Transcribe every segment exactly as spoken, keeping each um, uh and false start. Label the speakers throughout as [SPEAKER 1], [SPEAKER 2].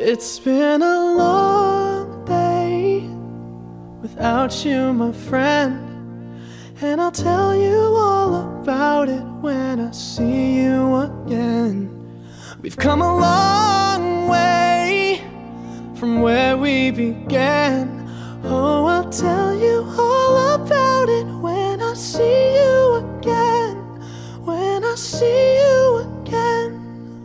[SPEAKER 1] It's been a long day without you, my friend, and I'll tell you all about it when I see you again. We've come a long way from where we began. Oh, I'll tell you all about it when I see you again. When I see you again.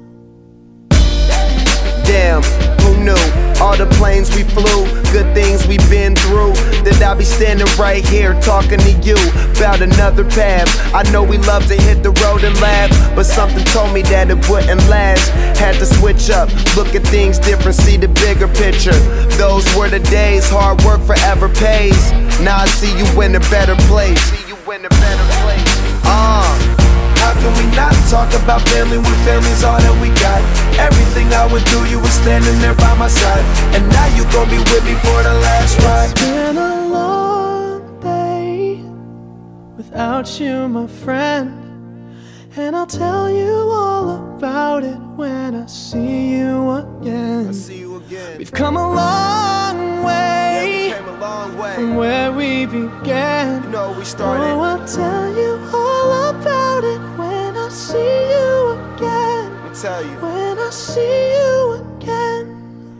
[SPEAKER 2] Damn, who knew? All the planes we flew, good things we've been through, that I'll be standing right here talking to you about another path. I know we love to hit the road and laugh, but something told me that it wouldn't last. Had to switch up, look at things different, see the bigger picture. Those were the days, hard work forever pays. Now I see you in a better place. See you in a better place. Uh How can we not talk about family when family's all that we got? Everything I went through, you were standing there by my side, and now you gon' be with me for the last ride.
[SPEAKER 1] It's been a long day without you, my friend, and I'll tell you all about it when I see you again.
[SPEAKER 2] I see you again.
[SPEAKER 1] We've come a long way,
[SPEAKER 2] yeah, we came a long way
[SPEAKER 1] from where we began.
[SPEAKER 2] You know we started.
[SPEAKER 1] Oh, I'll tell you all about it when I see you again.
[SPEAKER 2] Let me tell you.
[SPEAKER 1] When I see you again.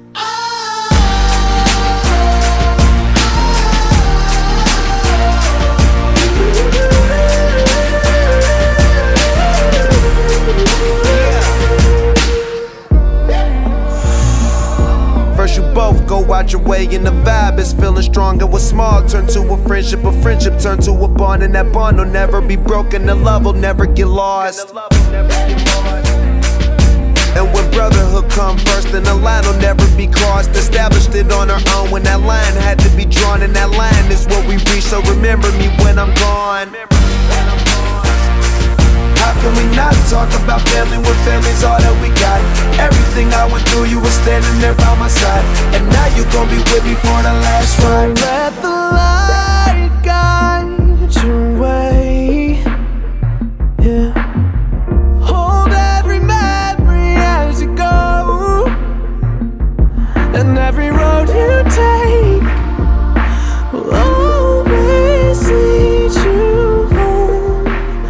[SPEAKER 2] First you both go out your way and the vibe is feeling strong. And what's small turn to a friendship, a friendship turn to a bond, and that bond will never be broken, the love will never get lost. And when brotherhood come first, then the line will never be crossed. Established it on our own when that line had to be drawn, and that line is what we reach, so remember me when I'm gone. How can we not talk about family when family's all that we got? Everything I went through, you were standing there by my side, and now you gon' be with me for the last ride.
[SPEAKER 1] So let the light guide your way, yeah. Hold every memory as you go, and every road you take will always lead you home.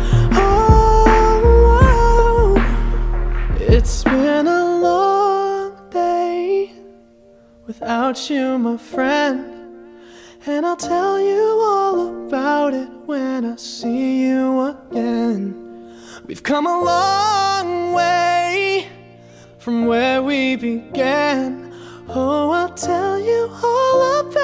[SPEAKER 1] Oh, it's been a long day without you, my friend, and I'll tell you all about it when I see you again. We've come a long way from where we began. Oh, I'll tell you all about